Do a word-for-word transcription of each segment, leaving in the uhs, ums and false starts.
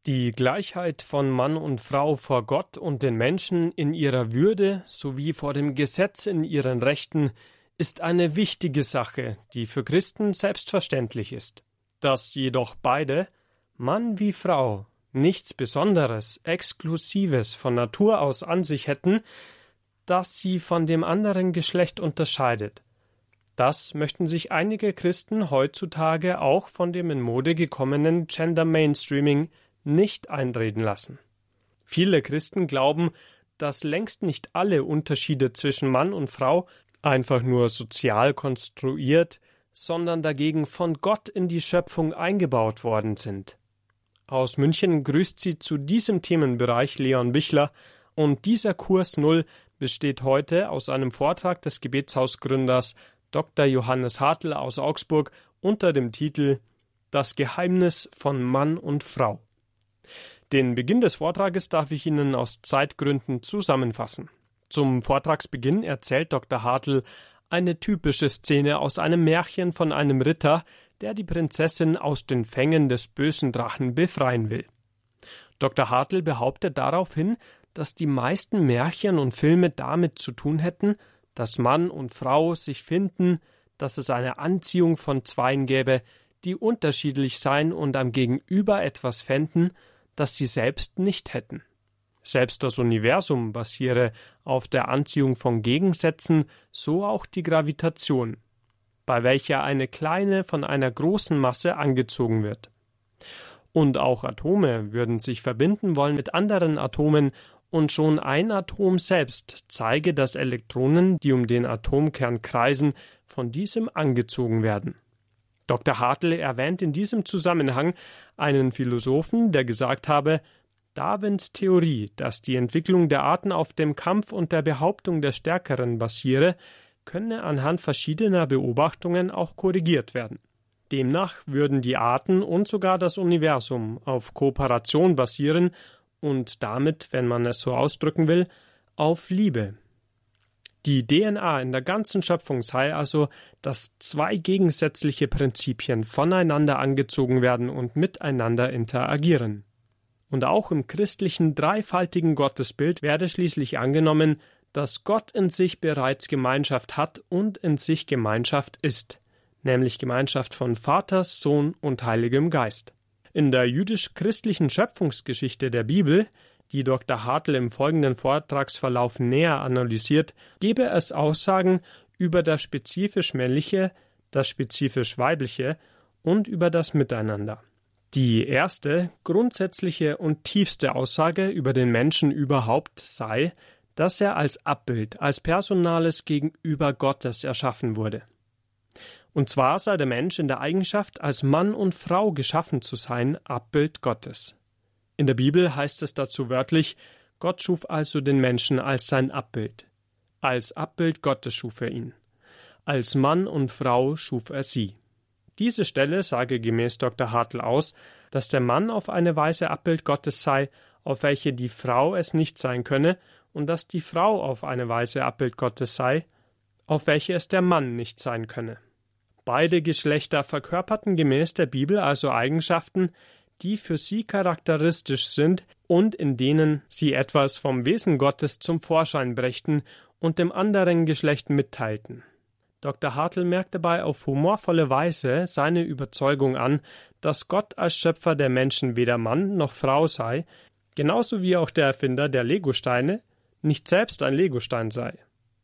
Die Gleichheit von Mann und Frau vor Gott und den Menschen in ihrer Würde sowie vor dem Gesetz in ihren Rechten ist eine wichtige Sache, die für Christen selbstverständlich ist. Dass jedoch beide, Mann wie Frau, nichts Besonderes, Exklusives von Natur aus an sich hätten, das sie von dem anderen Geschlecht unterscheidet. Das möchten sich einige Christen heutzutage auch von dem in Mode gekommenen Gender Mainstreaming nicht einreden lassen. Viele Christen glauben, dass längst nicht alle Unterschiede zwischen Mann und Frau einfach nur sozial konstruiert, sondern dagegen von Gott in die Schöpfung eingebaut worden sind. Aus München grüßt Sie zu diesem Themenbereich Leon Bichler, und dieser Kurs Null besteht heute aus einem Vortrag des Gebetshausgründers Doktor Johannes Hartl aus Augsburg unter dem Titel Das Geheimnis von Mann und Frau. Den Beginn des Vortrages darf ich Ihnen aus Zeitgründen zusammenfassen. Zum Vortragsbeginn erzählt Doktor Hartl eine typische Szene aus einem Märchen von einem Ritter, der die Prinzessin aus den Fängen des bösen Drachen befreien will. Doktor Hartl behauptet daraufhin, dass die meisten Märchen und Filme damit zu tun hätten, dass Mann und Frau sich finden, dass es eine Anziehung von Zweien gäbe, die unterschiedlich seien und am Gegenüber etwas fänden, das sie selbst nicht hätten. Selbst das Universum basiere auf der Anziehung von Gegensätzen, so auch die Gravitation, bei welcher eine kleine von einer großen Masse angezogen wird. Und auch Atome würden sich verbinden wollen mit anderen Atomen, und schon ein Atom selbst zeige, dass Elektronen, die um den Atomkern kreisen, von diesem angezogen werden. Doktor Hartl erwähnt in diesem Zusammenhang einen Philosophen, der gesagt habe, Darwins Theorie, dass die Entwicklung der Arten auf dem Kampf und der Behauptung der Stärkeren basiere, könne anhand verschiedener Beobachtungen auch korrigiert werden. Demnach würden die Arten und sogar das Universum auf Kooperation basieren und damit, wenn man es so ausdrücken will, auf Liebe. Die D N A in der ganzen Schöpfung sei also, dass zwei gegensätzliche Prinzipien voneinander angezogen werden und miteinander interagieren. Und auch im christlichen dreifaltigen Gottesbild werde schließlich angenommen, dass Gott in sich bereits Gemeinschaft hat und in sich Gemeinschaft ist, nämlich Gemeinschaft von Vater, Sohn und Heiligem Geist. In der jüdisch-christlichen Schöpfungsgeschichte der Bibel, die Doktor Hartl im folgenden Vortragsverlauf näher analysiert, gebe es Aussagen über das spezifisch Männliche, das spezifisch Weibliche und über das Miteinander. Die erste, grundsätzliche und tiefste Aussage über den Menschen überhaupt sei, dass er als Abbild, als personales Gegenüber Gottes erschaffen wurde. Und zwar sei der Mensch in der Eigenschaft, als Mann und Frau geschaffen zu sein, Abbild Gottes. In der Bibel heißt es dazu wörtlich, Gott schuf also den Menschen als sein Abbild. Als Abbild Gottes schuf er ihn. Als Mann und Frau schuf er sie. Diese Stelle sage gemäß Doktor Hartl aus, dass der Mann auf eine Weise Abbild Gottes sei, auf welche die Frau es nicht sein könne, und dass die Frau auf eine Weise Abbild Gottes sei, auf welche es der Mann nicht sein könne. Beide Geschlechter verkörperten gemäß der Bibel also Eigenschaften, die für sie charakteristisch sind und in denen sie etwas vom Wesen Gottes zum Vorschein brächten und dem anderen Geschlecht mitteilten. Doktor Hartl merkt dabei auf humorvolle Weise seine Überzeugung an, dass Gott als Schöpfer der Menschen weder Mann noch Frau sei, genauso wie auch der Erfinder der Legosteine nicht selbst ein Legostein sei.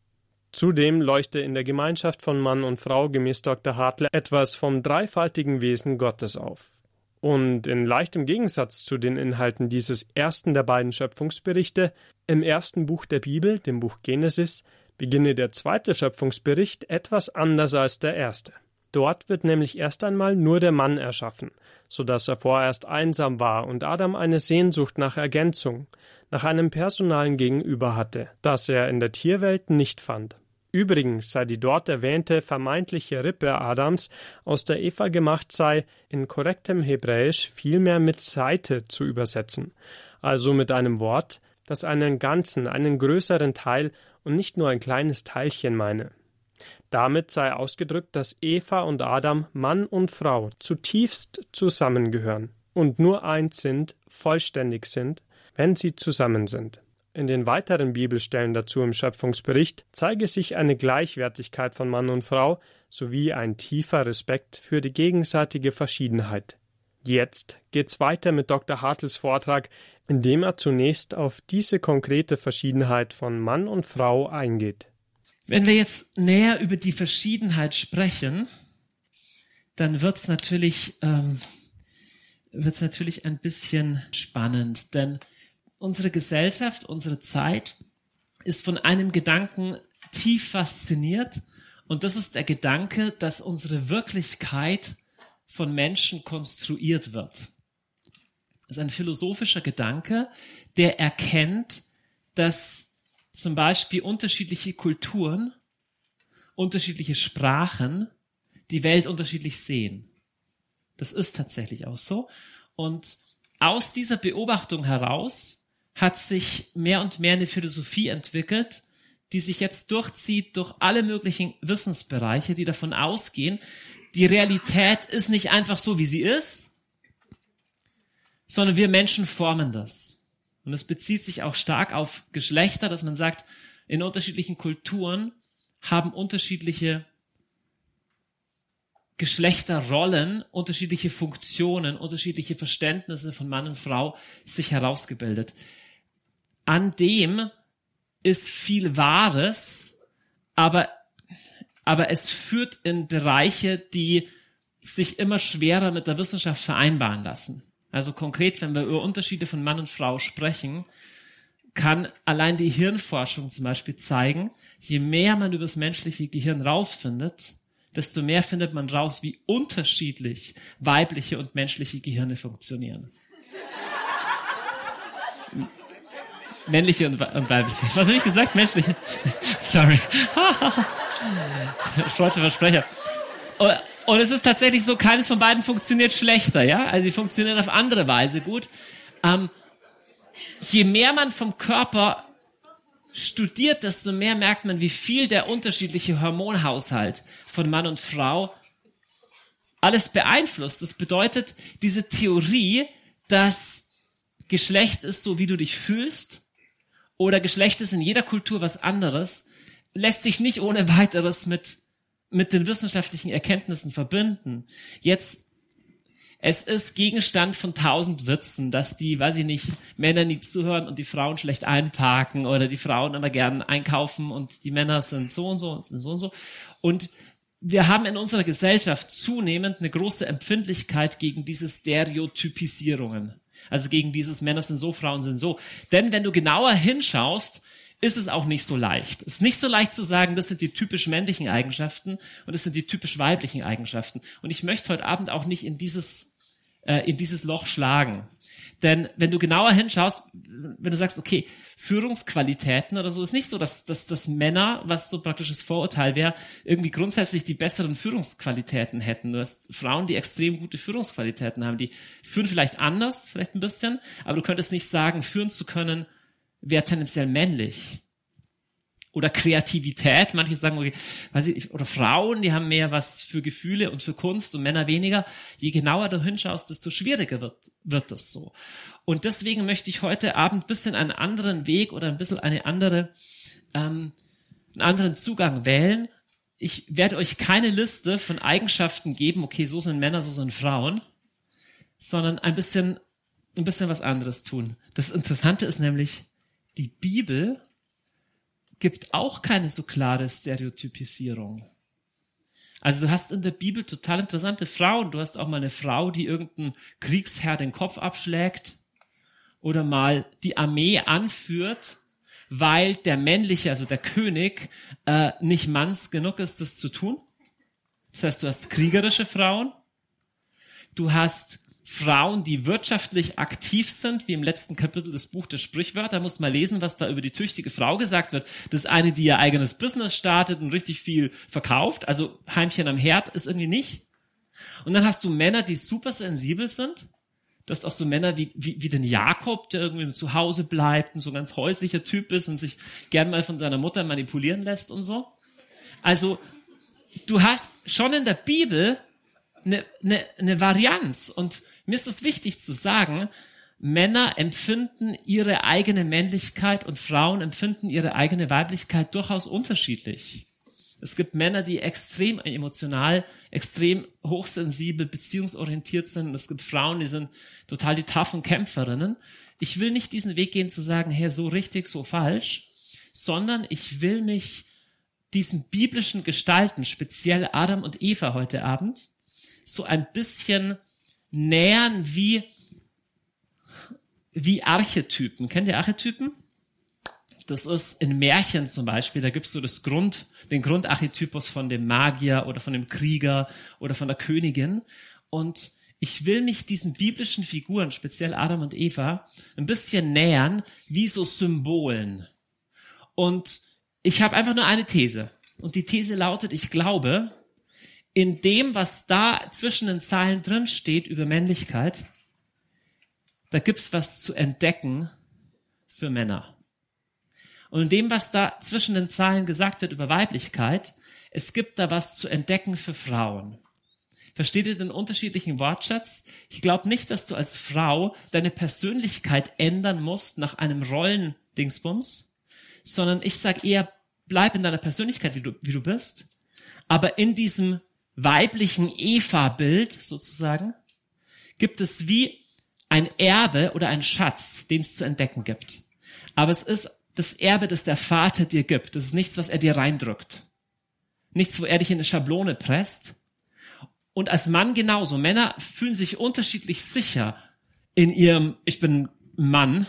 Zudem leuchte in der Gemeinschaft von Mann und Frau gemäß Doktor Hartl etwas vom dreifaltigen Wesen Gottes auf. Und in leichtem Gegensatz zu den Inhalten dieses ersten der beiden Schöpfungsberichte, im ersten Buch der Bibel, dem Buch Genesis, beginne der zweite Schöpfungsbericht etwas anders als der erste. Dort wird nämlich erst einmal nur der Mann erschaffen, so dass er vorerst einsam war und Adam eine Sehnsucht nach Ergänzung, nach einem personalen Gegenüber hatte, das er in der Tierwelt nicht fand. Übrigens sei die dort erwähnte vermeintliche Rippe Adams, aus der Eva gemacht sei, in korrektem Hebräisch vielmehr mit Seite zu übersetzen, also mit einem Wort, das einen ganzen, einen größeren Teil und nicht nur ein kleines Teilchen meine. Damit sei ausgedrückt, dass Eva und Adam, Mann und Frau, zutiefst zusammengehören und nur eins sind, vollständig sind, wenn sie zusammen sind. In den weiteren Bibelstellen dazu im Schöpfungsbericht zeige sich eine Gleichwertigkeit von Mann und Frau sowie ein tiefer Respekt für die gegenseitige Verschiedenheit. Jetzt geht's weiter mit Doktor Hartls Vortrag, in dem er zunächst auf diese konkrete Verschiedenheit von Mann und Frau eingeht. Wenn wir jetzt näher über die Verschiedenheit sprechen, dann wird's natürlich, ähm, wird's natürlich ein bisschen spannend, denn unsere Gesellschaft, unsere Zeit ist von einem Gedanken tief fasziniert, und das ist der Gedanke, dass unsere Wirklichkeit von Menschen konstruiert wird. Das ist ein philosophischer Gedanke, der erkennt, dass zum Beispiel unterschiedliche Kulturen, unterschiedliche Sprachen die Welt unterschiedlich sehen. Das ist tatsächlich auch so. Und aus dieser Beobachtung heraus hat sich mehr und mehr eine Philosophie entwickelt, die sich jetzt durchzieht durch alle möglichen Wissensbereiche, die davon ausgehen, die Realität ist nicht einfach so, wie sie ist, sondern wir Menschen formen das. Und es bezieht sich auch stark auf Geschlechter, dass man sagt, in unterschiedlichen Kulturen haben unterschiedliche Geschlechterrollen, unterschiedliche Funktionen, unterschiedliche Verständnisse von Mann und Frau sich herausgebildet. An dem ist viel Wahres, aber, aber es führt in Bereiche, die sich immer schwerer mit der Wissenschaft vereinbaren lassen. Also konkret, wenn wir über Unterschiede von Mann und Frau sprechen, kann allein die Hirnforschung zum Beispiel zeigen, je mehr man über das menschliche Gehirn rausfindet, desto mehr findet man raus, wie unterschiedlich weibliche und menschliche Gehirne funktionieren. Männliche und, und weibliche. Was habe ich gesagt? Menschliche. Sorry. Freudscher Versprecher. Und, und es ist tatsächlich so, keines von beiden funktioniert schlechter, ja? Also sie funktionieren auf andere Weise gut. Ähm, je mehr man vom Körper studiert, desto mehr merkt man, wie viel der unterschiedliche Hormonhaushalt von Mann und Frau alles beeinflusst. Das bedeutet, diese Theorie, dass Geschlecht ist so, wie du dich fühlst, oder Geschlecht ist in jeder Kultur was anderes, lässt sich nicht ohne weiteres mit, mit den wissenschaftlichen Erkenntnissen verbinden. Jetzt, es ist Gegenstand von tausend Witzen, dass die, weiß ich nicht, Männer nie zuhören und die Frauen schlecht einparken oder die Frauen immer gern einkaufen und die Männer sind so und so und sind so und so. Und wir haben in unserer Gesellschaft zunehmend eine große Empfindlichkeit gegen diese Stereotypisierungen. Also gegen dieses Männer sind so, Frauen sind so. Denn wenn du genauer hinschaust, ist es auch nicht so leicht. Es ist nicht so leicht zu sagen, das sind die typisch männlichen Eigenschaften und das sind die typisch weiblichen Eigenschaften. Und ich möchte heute Abend auch nicht in dieses, äh, in dieses Loch schlagen. Denn wenn du genauer hinschaust, wenn du sagst, okay, Führungsqualitäten oder so, ist nicht so, dass, dass, dass Männer, was so praktisches Vorurteil wäre, irgendwie grundsätzlich die besseren Führungsqualitäten hätten. Du hast Frauen, die extrem gute Führungsqualitäten haben, die führen vielleicht anders, vielleicht ein bisschen, aber du könntest nicht sagen, führen zu können, wäre tendenziell männlich. Oder Kreativität, manche sagen, okay, weiß ich, oder Frauen, die haben mehr was für Gefühle und für Kunst und Männer weniger. Je genauer du hinschaust, desto schwieriger wird, wird das so. Und deswegen möchte ich heute Abend ein bisschen einen anderen Weg oder ein bisschen eine andere, ähm, einen anderen Zugang wählen. Ich werde euch keine Liste von Eigenschaften geben, okay, so sind Männer, so sind Frauen, sondern ein bisschen, ein bisschen was anderes tun. Das Interessante ist nämlich, die Bibel gibt auch keine so klare Stereotypisierung. Also du hast in der Bibel total interessante Frauen. Du hast auch mal eine Frau, die irgendeinen Kriegsherr den Kopf abschlägt oder mal die Armee anführt, weil der männliche, also der König, äh, nicht manns genug ist, das zu tun. Das heißt, du hast kriegerische Frauen. Du hast Frauen, die wirtschaftlich aktiv sind, wie im letzten Kapitel des Buch der Sprichwörter. Da muss man lesen, was da über die tüchtige Frau gesagt wird. Das ist eine, die ihr eigenes Business startet und richtig viel verkauft. Also Heimchen am Herd ist irgendwie nicht. Und dann hast du Männer, die super sensibel sind. Du hast auch so Männer wie, wie, wie den Jakob, der irgendwie zu Hause bleibt und so ein ganz häuslicher Typ ist und sich gern mal von seiner Mutter manipulieren lässt und so. Also du hast schon in der Bibel eine, eine, eine Varianz und Mir ist es wichtig zu sagen, Männer empfinden ihre eigene Männlichkeit und Frauen empfinden ihre eigene Weiblichkeit durchaus unterschiedlich. Es gibt Männer, die extrem emotional, extrem hochsensibel, beziehungsorientiert sind. Und es gibt Frauen, die sind total die taffen Kämpferinnen. Ich will nicht diesen Weg gehen zu sagen, hey, so richtig, so falsch, sondern ich will mich diesen biblischen Gestalten, speziell Adam und Eva heute Abend, so ein bisschen nähern wie, wie Archetypen. Kennt ihr Archetypen? Das ist in Märchen zum Beispiel, da gibt's so das Grund, den Grundarchetypus von dem Magier oder von dem Krieger oder von der Königin. Und ich will mich diesen biblischen Figuren, speziell Adam und Eva, ein bisschen nähern wie so Symbolen. Und ich habe einfach nur eine These. Und die These lautet, ich glaube, in dem, was da zwischen den Zeilen drin steht über Männlichkeit, da gibt's was zu entdecken für Männer. Und in dem, was da zwischen den Zeilen gesagt wird über Weiblichkeit, es gibt da was zu entdecken für Frauen. Versteht ihr den unterschiedlichen Wortschatz? Ich glaube nicht, dass du als Frau deine Persönlichkeit ändern musst nach einem Rollendingsbums, sondern ich sage eher, bleib in deiner Persönlichkeit, wie du, wie du bist, aber in diesem weiblichen Eva-Bild sozusagen gibt es wie ein Erbe oder ein Schatz, den es zu entdecken gibt. Aber es ist das Erbe, das der Vater dir gibt. Das ist nichts, was er dir reindrückt. Nichts, wo er dich in eine Schablone presst. Und als Mann genauso. Männer fühlen sich unterschiedlich sicher in ihrem, ich bin Mann.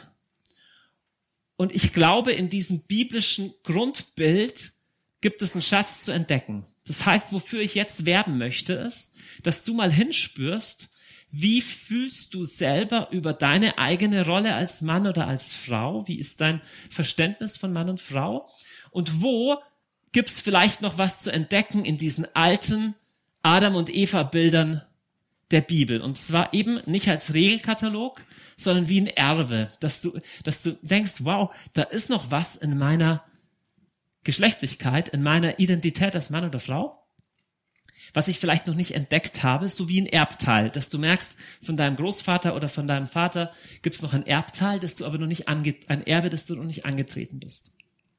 Und ich glaube, in diesem biblischen Grundbild gibt es einen Schatz zu entdecken. Das heißt, wofür ich jetzt werben möchte, ist, dass du mal hinspürst, wie fühlst du selber über deine eigene Rolle als Mann oder als Frau? Wie ist dein Verständnis von Mann und Frau? Und wo gibt's vielleicht noch was zu entdecken in diesen alten Adam- und Eva-Bildern der Bibel? Und zwar eben nicht als Regelkatalog, sondern wie ein Erbe, dass du, dass du denkst, wow, da ist noch was in meiner Geschlechtlichkeit, in meiner Identität als Mann oder Frau, was ich vielleicht noch nicht entdeckt habe, so wie ein Erbteil, dass du merkst, von deinem Großvater oder von deinem Vater gibt es noch ein Erbteil, das du aber noch nicht ange- ein Erbe, das du noch nicht angetreten bist.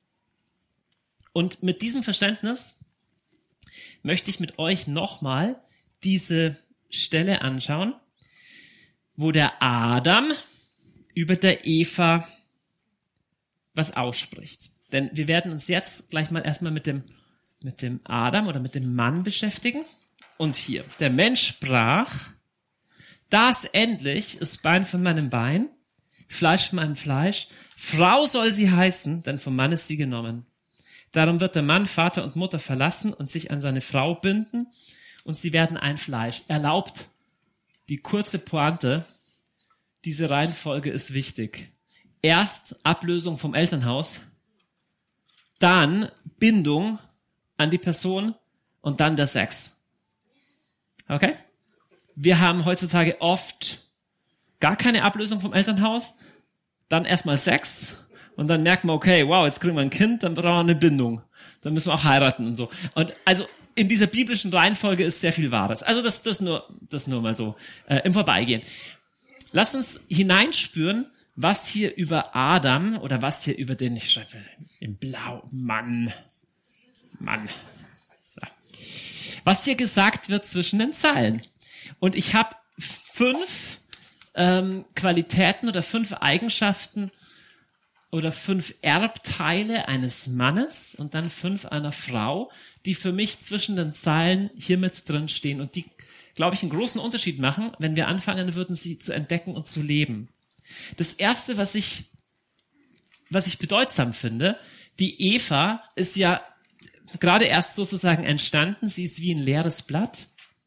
Und mit diesem Verständnis möchte ich mit euch nochmal diese Stelle anschauen, wo der Adam über der Eva was ausspricht. Denn wir werden uns jetzt gleich mal erstmal mit dem mit dem Adam oder mit dem Mann beschäftigen. Und hier, der Mensch sprach, das endlich ist Bein von meinem Bein, Fleisch von meinem Fleisch, Frau soll sie heißen, denn vom Mann ist sie genommen. Darum wird der Mann Vater und Mutter verlassen und sich an seine Frau binden und sie werden ein Fleisch. Erlaubt die kurze Pointe, diese Reihenfolge ist wichtig. Erst Ablösung vom Elternhaus, dann Bindung an die Person und dann der Sex. Okay? Wir haben heutzutage oft gar keine Ablösung vom Elternhaus, dann erstmal Sex und dann merkt man, okay, wow, jetzt kriegen wir ein Kind, dann brauchen wir eine Bindung. Dann müssen wir auch heiraten und so. Und also in dieser biblischen Reihenfolge ist sehr viel Wahres. Also das, das nur, das nur mal so äh, im Vorbeigehen. Lasst uns hineinspüren, was hier über Adam oder was hier über den, ich schreibe in Blau, Mann, Mann. Ja. Was hier gesagt wird zwischen den Zeilen. Und ich habe fünf ähm, Qualitäten oder fünf Eigenschaften oder fünf Erbteile eines Mannes und dann fünf einer Frau, die für mich zwischen den Zeilen hier mit drin stehen und die, glaube ich, einen großen Unterschied machen, wenn wir anfangen würden, sie zu entdecken und zu leben. Das Erste, was ich, was ich bedeutsam finde, die Eva ist ja gerade erst sozusagen entstanden, sie ist wie ein leeres Blatt.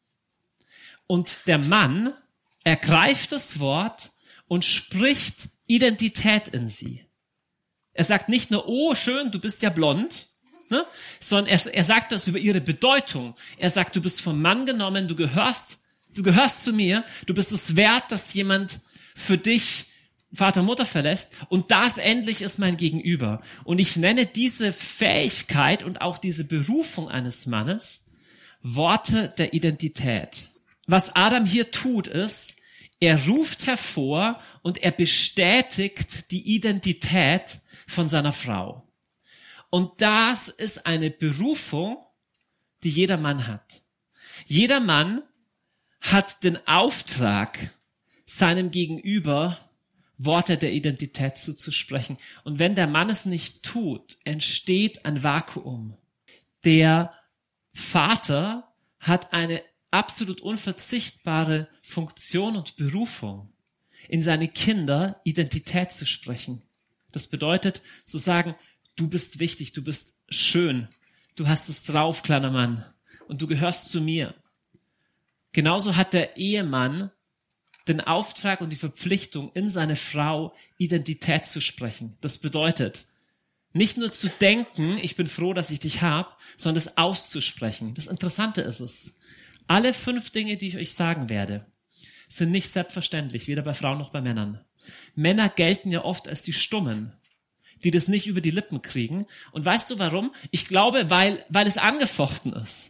Und der Mann ergreift das Wort und spricht Identität in sie. Er sagt nicht nur, oh schön, du bist ja blond, ne? Sondern er, er sagt das über ihre Bedeutung. Er sagt, du bist vom Mann genommen, du gehörst, du gehörst zu mir, du bist es wert, dass jemand für dich Vater und Mutter verlässt und das endlich ist mein Gegenüber. Und ich nenne diese Fähigkeit und auch diese Berufung eines Mannes Worte der Identität. Was Adam hier tut, ist, Er ruft hervor und er bestätigt die Identität von seiner Frau. Und das ist eine Berufung, die jeder Mann hat. Jeder Mann hat den Auftrag, seinem Gegenüber Worte der Identität zuzusprechen. Und wenn der Mann es nicht tut, entsteht ein Vakuum. Der Vater hat eine absolut unverzichtbare Funktion und Berufung, in seine Kinder Identität zu sprechen. Das bedeutet, zu sagen, du bist wichtig, du bist schön, du hast es drauf, kleiner Mann, und du gehörst zu mir. Genauso hat der Ehemann den Auftrag und die Verpflichtung, in seine Frau Identität zu sprechen. Das bedeutet, nicht nur zu denken, ich bin froh, dass ich dich habe, sondern das auszusprechen. Das Interessante ist es, alle fünf Dinge, die ich euch sagen werde, sind nicht selbstverständlich, weder bei Frauen noch bei Männern. Männer gelten ja oft als die Stummen, die das nicht über die Lippen kriegen. Und weißt du warum? Ich glaube, weil, weil es angefochten ist.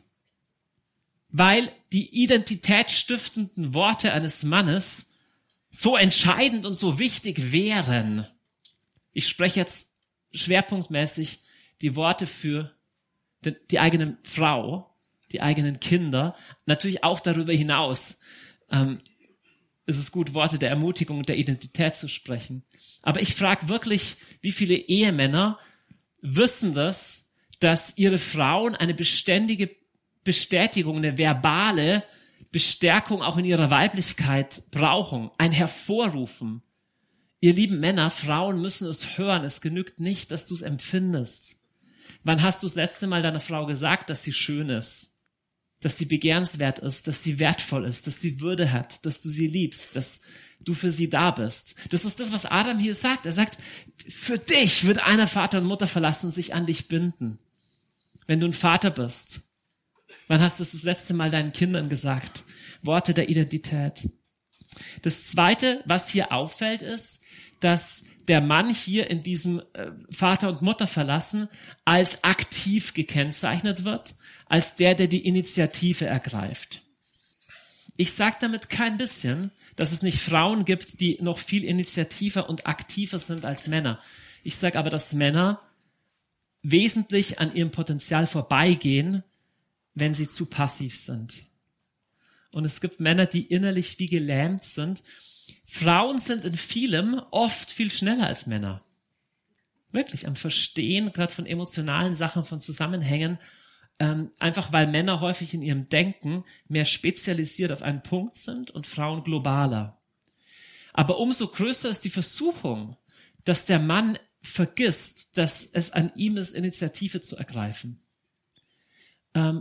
Weil die identitätsstiftenden Worte eines Mannes so entscheidend und so wichtig wären. Ich spreche jetzt schwerpunktmäßig die Worte für die, die eigene Frau, die eigenen Kinder, natürlich auch darüber hinaus. Ähm, es ist gut, Worte der Ermutigung und der Identität zu sprechen. Aber ich frage wirklich, wie viele Ehemänner wissen das, dass ihre Frauen eine beständige Bestätigung, eine verbale Bestärkung auch in ihrer Weiblichkeit brauchen, ein Hervorrufen. Ihr lieben Männer, Frauen müssen es hören. Es genügt nicht, dass du es empfindest. Wann hast du das letzte Mal deiner Frau gesagt, dass sie schön ist? Dass sie begehrenswert ist, dass sie wertvoll ist, dass sie Würde hat, dass du sie liebst, dass du für sie da bist. Das ist das, was Adam hier sagt. Er sagt, für dich wird einer Vater und Mutter verlassen und sich an dich binden. Wenn du ein Vater bist. Wann hast du es das letzte Mal deinen Kindern gesagt? Worte der Identität. Das Zweite, was hier auffällt, ist, dass der Mann hier in diesem äh, Vater und Mutter verlassen als aktiv gekennzeichnet wird, als der, der die Initiative ergreift. Ich sage damit kein bisschen, dass es nicht Frauen gibt, die noch viel initiativer und aktiver sind als Männer. Ich sage aber, dass Männer wesentlich an ihrem Potenzial vorbeigehen, wenn sie zu passiv sind. Und es gibt Männer, die innerlich wie gelähmt sind. Frauen sind in vielem oft viel schneller als Männer. Wirklich am Verstehen, gerade von emotionalen Sachen, von Zusammenhängen, ähm, einfach weil Männer häufig in ihrem Denken mehr spezialisiert auf einen Punkt sind und Frauen globaler. Aber umso größer ist die Versuchung, dass der Mann vergisst, dass es an ihm ist, Initiative zu ergreifen. Ähm,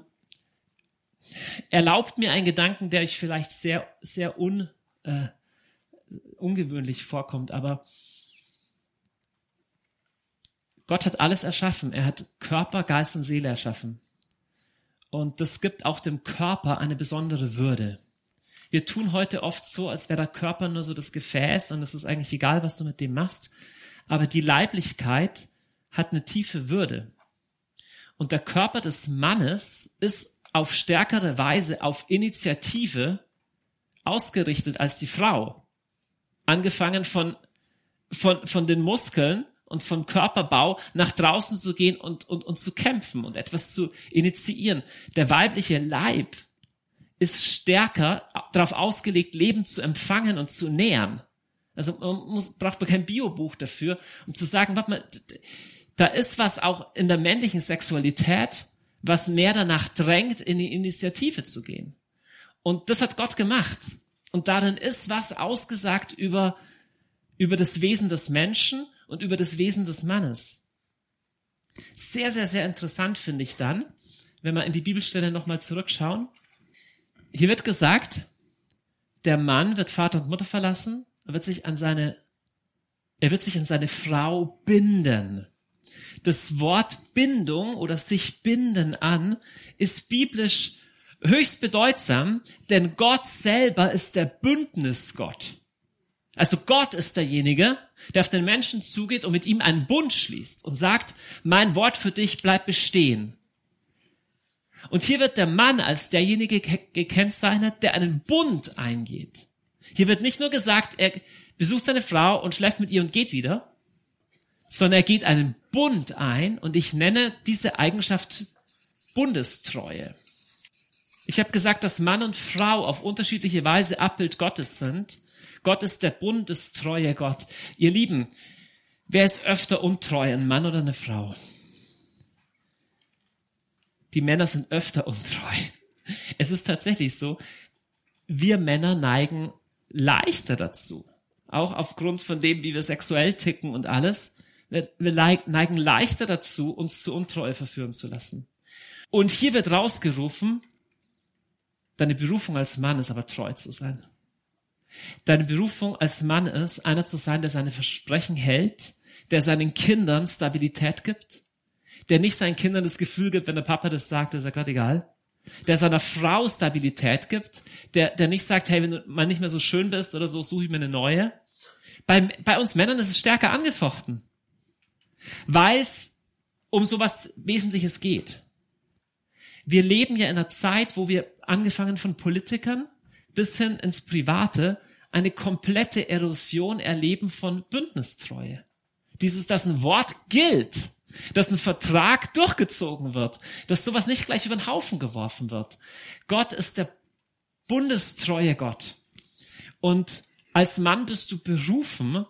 erlaubt mir einen Gedanken, der euch vielleicht sehr, sehr un, äh, ungewöhnlich vorkommt, aber Gott hat alles erschaffen. Er hat Körper, Geist und Seele erschaffen. Und das gibt auch dem Körper eine besondere Würde. Wir tun heute oft so, als wäre der Körper nur so das Gefäß und es ist eigentlich egal, was du mit dem machst. Aber die Leiblichkeit hat eine tiefe Würde. Und der Körper des Mannes ist auf stärkere Weise auf Initiative ausgerichtet als die Frau. Angefangen von, von, von den Muskeln und vom Körperbau nach draußen zu gehen und, und, und zu kämpfen und etwas zu initiieren. Der weibliche Leib ist stärker darauf ausgelegt, Leben zu empfangen und zu nähern. Also man muss, braucht man kein Biobuch dafür, um zu sagen, warte mal, da ist was auch in der männlichen Sexualität, was mehr danach drängt, in die Initiative zu gehen. Und das hat Gott gemacht. Und darin ist was ausgesagt über, über das Wesen des Menschen und über das Wesen des Mannes. Sehr, sehr, sehr interessant finde ich dann, wenn wir in die Bibelstelle nochmal zurückschauen. Hier wird gesagt, der Mann wird Vater und Mutter verlassen, er wird sich an seine, er wird sich an seine Frau binden. Das Wort Bindung oder sich binden an ist biblisch höchst bedeutsam, denn Gott selber ist der Bündnisgott. Also Gott ist derjenige, der auf den Menschen zugeht und mit ihm einen Bund schließt und sagt, mein Wort für dich bleibt bestehen. Und hier wird der Mann als derjenige gekennzeichnet, der einen Bund eingeht. Hier wird nicht nur gesagt, er besucht seine Frau und schläft mit ihr und geht wieder, sondern er geht einen Bund ein und ich nenne diese Eigenschaft Bundestreue. Ich habe gesagt, dass Mann und Frau auf unterschiedliche Weise Abbild Gottes sind. Gott ist der bundestreue Gott. Ihr Lieben, wer ist öfter untreu, ein Mann oder eine Frau? Die Männer sind öfter untreu. Es ist tatsächlich so, wir Männer neigen leichter dazu. Auch aufgrund von dem, wie wir sexuell ticken und alles. Wir, wir neigen leichter dazu, uns zu Untreue verführen zu lassen. Und hier wird rausgerufen, deine Berufung als Mann ist aber treu zu sein. Deine Berufung als Mann ist, einer zu sein, der seine Versprechen hält, der seinen Kindern Stabilität gibt, der nicht seinen Kindern das Gefühl gibt, wenn der Papa das sagt, ist ja gerade egal, der seiner Frau Stabilität gibt, der, der nicht sagt, hey, wenn du mal nicht mehr so schön bist oder so, suche ich mir eine neue. Bei, bei uns Männern ist es stärker angefochten, weil es um sowas Wesentliches geht. Wir leben ja in einer Zeit, wo wir angefangen von Politikern bis hin ins Private eine komplette Erosion erleben von Bündnistreue. Dieses, dass ein Wort gilt, dass ein Vertrag durchgezogen wird, dass sowas nicht gleich über den Haufen geworfen wird. Gott ist der bundestreue Gott. Und als Mann bist du berufen,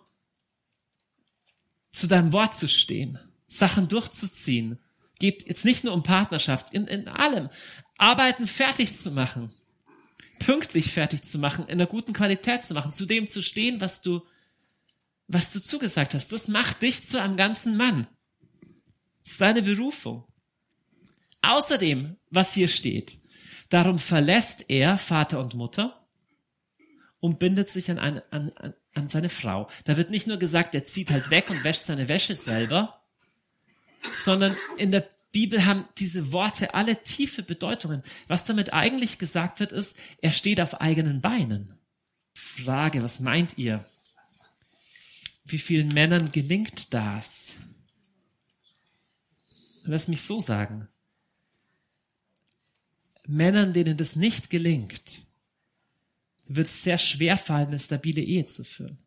zu deinem Wort zu stehen, Sachen durchzuziehen. Geht jetzt nicht nur um Partnerschaft, in, in allem. Arbeiten fertig zu machen, pünktlich fertig zu machen, in einer guten Qualität zu machen, zu dem zu stehen, was du, was du zugesagt hast. Das macht dich zu einem ganzen Mann. Das ist deine Berufung. Außerdem, was hier steht, darum verlässt er Vater und Mutter und bindet sich an, eine, an, an, an seine Frau. Da wird nicht nur gesagt, er zieht halt weg und wäscht seine Wäsche selber, sondern in der Bibel haben diese Worte alle tiefe Bedeutungen. Was damit eigentlich gesagt wird, ist, er steht auf eigenen Beinen. Frage, was meint ihr? Wie vielen Männern gelingt das? Lass mich so sagen. Männern, denen das nicht gelingt, wird es sehr schwer fallen, eine stabile Ehe zu führen.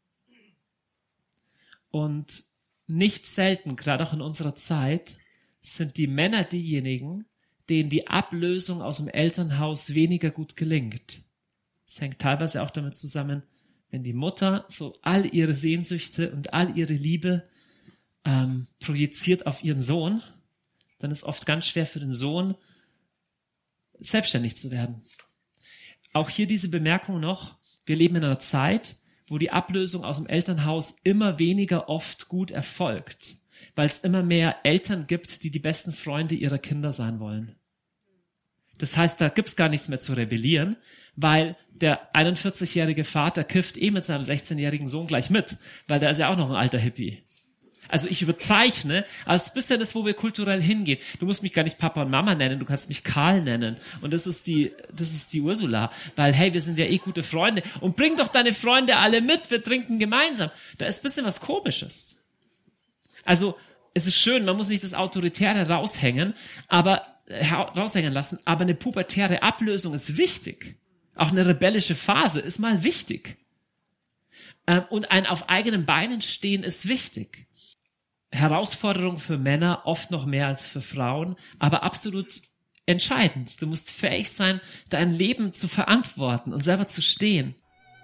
Und nicht selten, gerade auch in unserer Zeit, sind die Männer diejenigen, denen die Ablösung aus dem Elternhaus weniger gut gelingt. Das hängt teilweise auch damit zusammen, wenn die Mutter so all ihre Sehnsüchte und all ihre Liebe ähm, projiziert auf ihren Sohn, dann ist oft ganz schwer für den Sohn, selbstständig zu werden. Auch hier diese Bemerkung noch, wir leben in einer Zeit, wo die Ablösung aus dem Elternhaus immer weniger oft gut erfolgt, weil es immer mehr Eltern gibt, die die besten Freunde ihrer Kinder sein wollen. Das heißt, da gibt's gar nichts mehr zu rebellieren, weil der einundvierzigjährige Vater kifft eh mit seinem sechzehnjährigen Sohn gleich mit, weil der ist ja auch noch ein alter Hippie. Also ich überzeichne, aber es ist ein bisschen das, wo wir kulturell hingehen. Du musst mich gar nicht Papa und Mama nennen, du kannst mich Karl nennen. Und das ist die, das ist die Ursula. Weil, hey, wir sind ja eh gute Freunde. Und bring doch deine Freunde alle mit, wir trinken gemeinsam. Da ist ein bisschen was Komisches. Also, es ist schön, man muss nicht das Autoritäre raushängen, aber, raushängen lassen, aber eine pubertäre Ablösung ist wichtig. Auch eine rebellische Phase ist mal wichtig. Und ein auf eigenen Beinen stehen ist wichtig. Herausforderung für Männer, oft noch mehr als für Frauen, aber absolut entscheidend. Du musst fähig sein, dein Leben zu verantworten und selber zu stehen.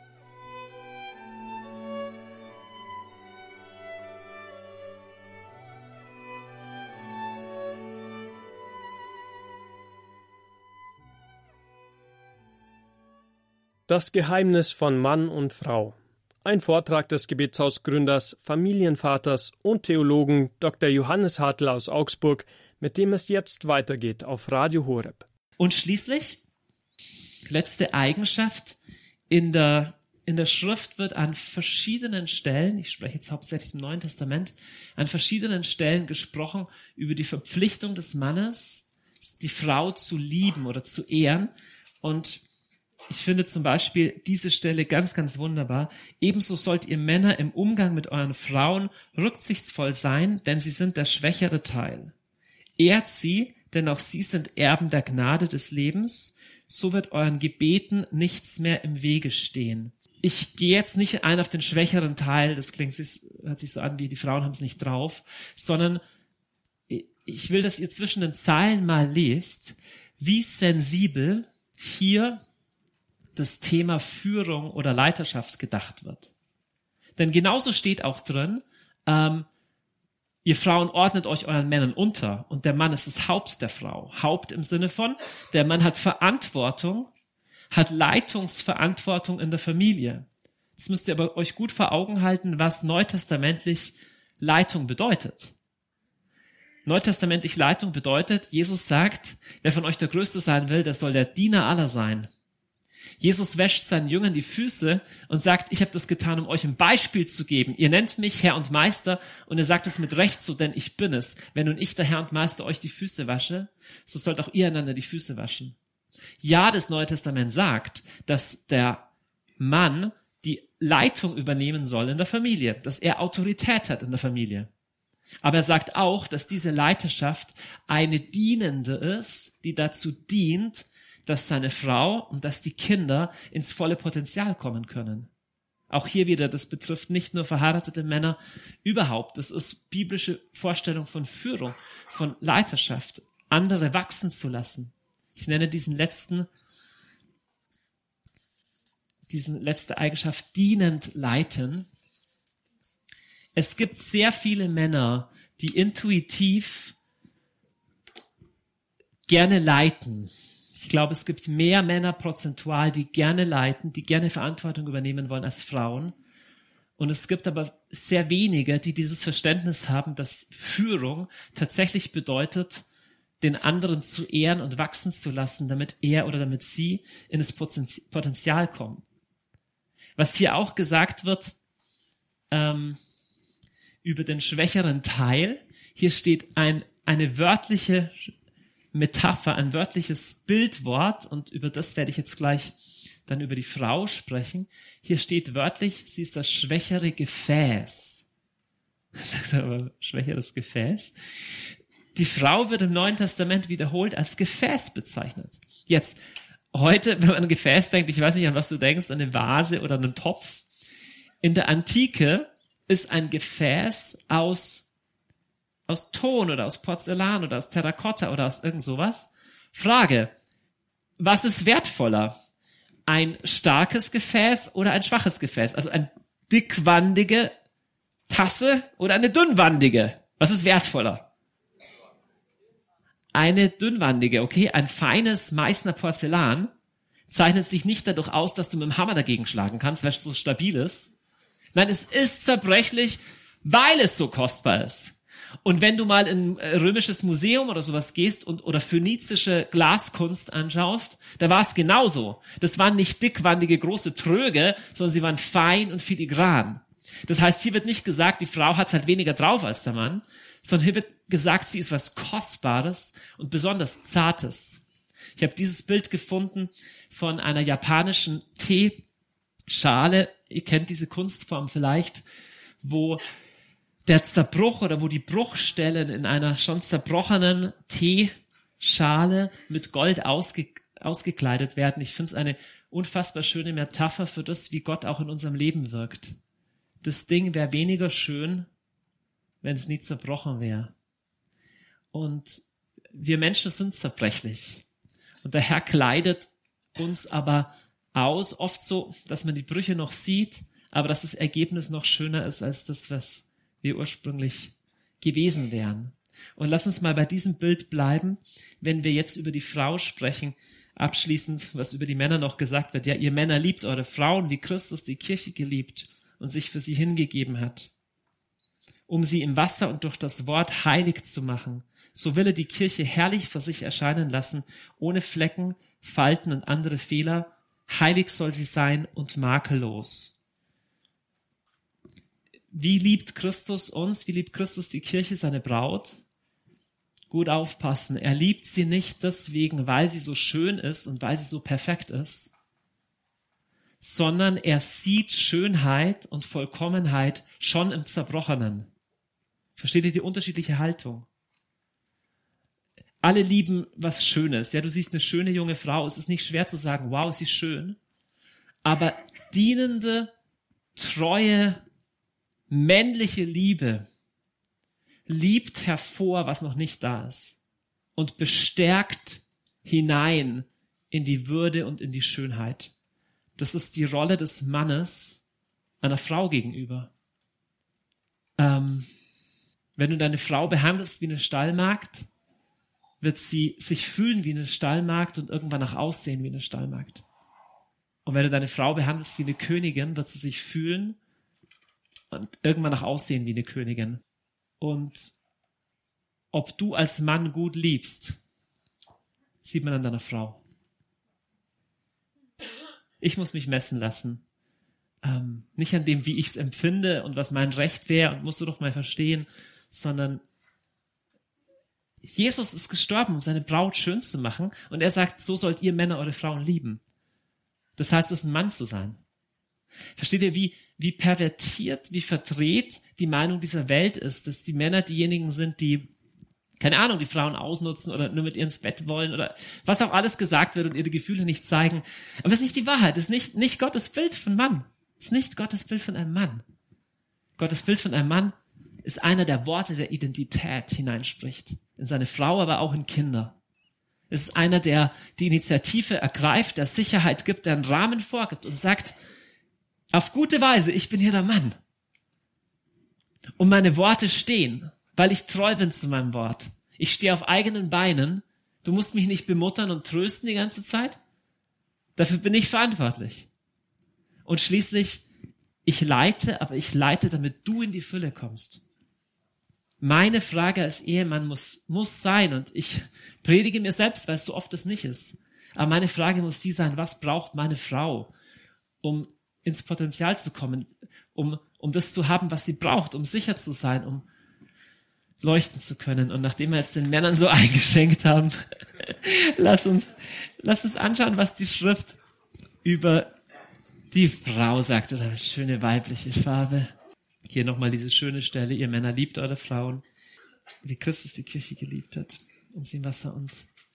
Das Geheimnis von Mann und Frau. Ein Vortrag des Gebetshausgründers, Familienvaters und Theologen Doktor Johannes Hartl aus Augsburg, mit dem es jetzt weitergeht auf Radio Horeb. Und schließlich, letzte Eigenschaft, in der, in der Schrift wird an verschiedenen Stellen, ich spreche jetzt hauptsächlich im Neuen Testament, an verschiedenen Stellen gesprochen über die Verpflichtung des Mannes, die Frau zu lieben oder zu ehren. Und ich finde zum Beispiel diese Stelle ganz, ganz wunderbar. Ebenso sollt ihr Männer im Umgang mit euren Frauen rücksichtsvoll sein, denn sie sind der schwächere Teil. Ehrt sie, denn auch sie sind Erben der Gnade des Lebens. So wird euren Gebeten nichts mehr im Wege stehen. ich gehe jetzt nicht ein auf den schwächeren Teil, das klingt sich, hört sich so an, wie die Frauen haben es nicht drauf, sondern ich will, dass ihr zwischen den Zeilen mal lest, wie sensibel hier das Thema Führung oder Leiterschaft gedacht wird. Denn genauso steht auch drin, ähm, ihr Frauen ordnet euch euren Männern unter und der Mann ist das Haupt der Frau. Haupt im Sinne von, der Mann hat Verantwortung, hat Leitungsverantwortung in der Familie. Jetzt müsst ihr aber euch gut vor Augen halten, was neutestamentlich Leitung bedeutet. Neutestamentlich Leitung bedeutet, Jesus sagt, wer von euch der Größte sein will, der soll der Diener aller sein. Jesus wäscht seinen Jüngern die Füße und sagt, ich habe das getan, um euch ein Beispiel zu geben. Ihr nennt mich Herr und Meister und er sagt es mit Recht so, denn ich bin es. Wenn nun ich, der Herr und Meister, euch die Füße wasche, so sollt auch ihr einander die Füße waschen. Ja, das Neue Testament sagt, dass der Mann die Leitung übernehmen soll in der Familie, dass er Autorität hat in der Familie. Aber er sagt auch, dass diese Leiterschaft eine dienende ist, die dazu dient, dass seine Frau und dass die Kinder ins volle Potenzial kommen können. Auch hier wieder, das betrifft nicht nur verheiratete Männer, überhaupt. Das ist biblische Vorstellung von Führung, von Leiterschaft, andere wachsen zu lassen. Ich nenne diesen letzten, diesen letzte Eigenschaft dienend leiten. Es gibt sehr viele Männer, die intuitiv gerne leiten. Ich glaube, es gibt mehr Männer prozentual, die gerne leiten, die gerne Verantwortung übernehmen wollen als Frauen. Und es gibt aber sehr wenige, die dieses Verständnis haben, dass Führung tatsächlich bedeutet, den anderen zu ehren und wachsen zu lassen, damit er oder damit sie in das Potenzial kommen. Was hier auch gesagt wird, ähm, über den schwächeren Teil, hier steht ein, eine wörtliche Metapher, ein wörtliches Bildwort und über das werde ich jetzt gleich dann über die Frau sprechen. Hier steht wörtlich, sie ist das schwächere Gefäß. Schwächeres Gefäß. Die Frau wird im Neuen Testament wiederholt als Gefäß bezeichnet. Jetzt, heute, wenn man an Gefäß denkt, ich weiß nicht, an was du denkst, an eine Vase oder einen Topf. In der Antike ist ein Gefäß aus, aus Ton oder aus Porzellan oder aus Terrakotta oder aus irgend sowas. Frage, was ist wertvoller? Ein starkes Gefäß oder ein schwaches Gefäß? Also eine dickwandige Tasse oder eine dünnwandige? Was ist wertvoller? Eine dünnwandige, okay? Ein feines Meißner Porzellan zeichnet sich nicht dadurch aus, dass du mit dem Hammer dagegen schlagen kannst, weil es so stabil ist. Nein, es ist zerbrechlich, weil es so kostbar ist. Und wenn du mal in ein römisches Museum oder sowas gehst und oder phönizische Glaskunst anschaust, da war es genauso. Das waren nicht dickwandige, große Tröge, sondern sie waren fein und filigran. Das heißt, hier wird nicht gesagt, die Frau hat halt weniger drauf als der Mann, sondern hier wird gesagt, sie ist was Kostbares und besonders Zartes. Ich habe dieses Bild gefunden von einer japanischen Teeschale. Ihr kennt diese Kunstform vielleicht, wo der Zerbruch oder wo die Bruchstellen in einer schon zerbrochenen Teeschale mit Gold ausge, ausgekleidet werden. Ich finde es eine unfassbar schöne Metapher für das, wie Gott auch in unserem Leben wirkt. Das Ding wäre weniger schön, wenn es nie zerbrochen wäre. Und wir Menschen sind zerbrechlich. Und der Herr kleidet uns aber aus, oft so, dass man die Brüche noch sieht, aber dass das Ergebnis noch schöner ist als das, was wir ursprünglich gewesen wären. Und lass uns mal bei diesem Bild bleiben, wenn wir jetzt über die Frau sprechen, abschließend, was über die Männer noch gesagt wird. Ja, ihr Männer liebt eure Frauen, wie Christus die Kirche geliebt und sich für sie hingegeben hat, um sie im Wasser und durch das Wort heilig zu machen. So will er die Kirche herrlich vor sich erscheinen lassen, ohne Flecken, Falten und andere Fehler. Heilig soll sie sein und makellos. Wie liebt Christus uns? Wie liebt Christus die Kirche, seine Braut? Gut aufpassen. Er liebt sie nicht deswegen, weil sie so schön ist und weil sie so perfekt ist, sondern er sieht Schönheit und Vollkommenheit schon im Zerbrochenen. Versteht ihr die unterschiedliche Haltung? Alle lieben was Schönes. Ja, du siehst eine schöne junge Frau. Es ist nicht schwer zu sagen, wow, sie ist schön. Aber dienende, treue, männliche Liebe liebt hervor, was noch nicht da ist und bestärkt hinein in die Würde und in die Schönheit. Das ist die Rolle des Mannes einer Frau gegenüber. Ähm, wenn du deine Frau behandelst wie eine Stallmagd, wird sie sich fühlen wie eine Stallmagd und irgendwann auch aussehen wie eine Stallmagd. Und wenn du deine Frau behandelst wie eine Königin, wird sie sich fühlen und irgendwann auch aussehen wie eine Königin. Und ob du als Mann gut liebst, sieht man an deiner Frau. Ich muss mich messen lassen. Ähm, nicht an dem, wie ich es empfinde und was mein Recht wäre und musst du doch mal verstehen, sondern Jesus ist gestorben, um seine Braut schön zu machen und er sagt, so sollt ihr Männer eure Frauen lieben. Das heißt, es ist ein Mann zu sein. Versteht ihr, wie, wie pervertiert, wie verdreht die Meinung dieser Welt ist, dass die Männer diejenigen sind, die, keine Ahnung, die Frauen ausnutzen oder nur mit ihr ins Bett wollen oder was auch alles gesagt wird und ihre Gefühle nicht zeigen. Aber das ist nicht die Wahrheit, das ist nicht, nicht Gottes Bild von Mann. Das ist nicht Gottes Bild von einem Mann. Gottes Bild von einem Mann ist einer, der Worte der Identität hineinspricht. In seine Frau, aber auch in Kinder. Es ist einer, der die Initiative ergreift, der Sicherheit gibt, der einen Rahmen vorgibt und sagt, auf gute Weise, ich bin hier der Mann. Und meine Worte stehen, weil ich treu bin zu meinem Wort. Ich stehe auf eigenen Beinen. Du musst mich nicht bemuttern und trösten die ganze Zeit. Dafür bin ich verantwortlich. Und schließlich, ich leite, aber ich leite, damit du in die Fülle kommst. Meine Frage als Ehemann muss, muss sein, und ich predige mir selbst, weil es so oft es nicht ist, aber meine Frage muss die sein, was braucht meine Frau, um ins Potenzial zu kommen, um, um das zu haben, was sie braucht, um sicher zu sein, um leuchten zu können. Und nachdem wir jetzt den Männern so eingeschenkt haben, lass uns, lass uns anschauen, was die Schrift über die Frau sagt, oder schöne weibliche Farbe. Hier nochmal diese schöne Stelle, ihr Männer liebt eure Frauen, wie Christus die Kirche geliebt hat, um sie im Wasser und...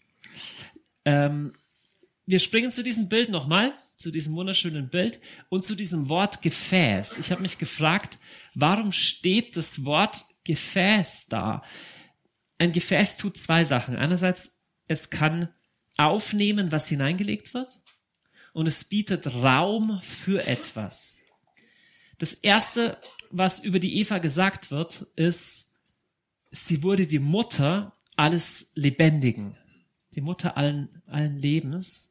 Ähm, wir springen zu diesem Bild nochmal, zu diesem wunderschönen Bild und zu diesem Wort Gefäß. Ich habe mich gefragt, warum steht das Wort Gefäß da? Ein Gefäß tut zwei Sachen. Einerseits, es kann aufnehmen, was hineingelegt wird, und es bietet Raum für etwas. Das Erste, was über die Eva gesagt wird, ist, sie wurde die Mutter alles Lebendigen, die Mutter allen, allen Lebens.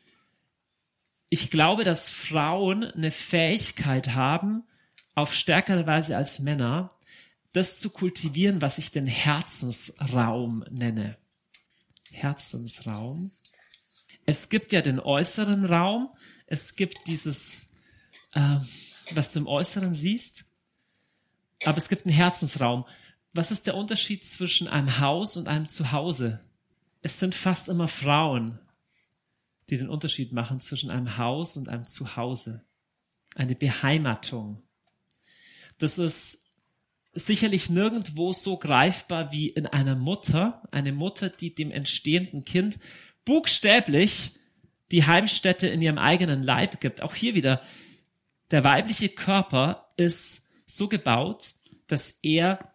Ich glaube, dass Frauen eine Fähigkeit haben, auf stärkere Weise als Männer, das zu kultivieren, was ich den Herzensraum nenne. Herzensraum. Es gibt ja den äußeren Raum, es gibt dieses, äh, was du im Äußeren siehst, aber es gibt einen Herzensraum. Was ist der Unterschied zwischen einem Haus und einem Zuhause? Es sind fast immer Frauen, die den Unterschied machen zwischen einem Haus und einem Zuhause. Eine Beheimatung. Das ist sicherlich nirgendwo so greifbar wie in einer Mutter. Eine Mutter, die dem entstehenden Kind buchstäblich die Heimstätte in ihrem eigenen Leib gibt. Auch hier wieder, der weibliche Körper ist so gebaut, dass er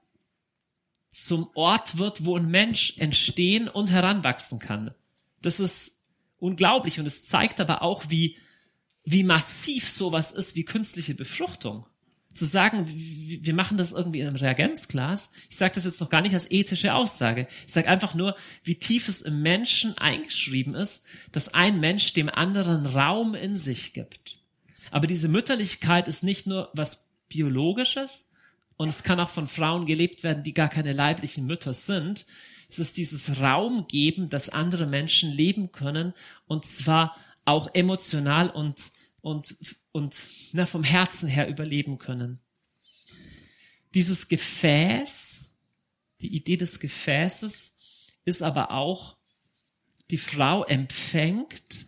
zum Ort wird, wo ein Mensch entstehen und heranwachsen kann. Das ist unglaublich und es zeigt aber auch, wie, wie massiv sowas ist wie künstliche Befruchtung. Zu sagen, wir machen das irgendwie in einem Reagenzglas, ich sage das jetzt noch gar nicht als ethische Aussage. Ich sage einfach nur, wie tief es im Menschen eingeschrieben ist, dass ein Mensch dem anderen Raum in sich gibt. Aber diese Mütterlichkeit ist nicht nur was Biologisches und es kann auch von Frauen gelebt werden, die gar keine leiblichen Mütter sind. Es ist dieses Raum geben, dass andere Menschen leben können und zwar auch emotional und und und na, vom Herzen her überleben können. Dieses Gefäß, die Idee des Gefäßes ist aber auch, die Frau empfängt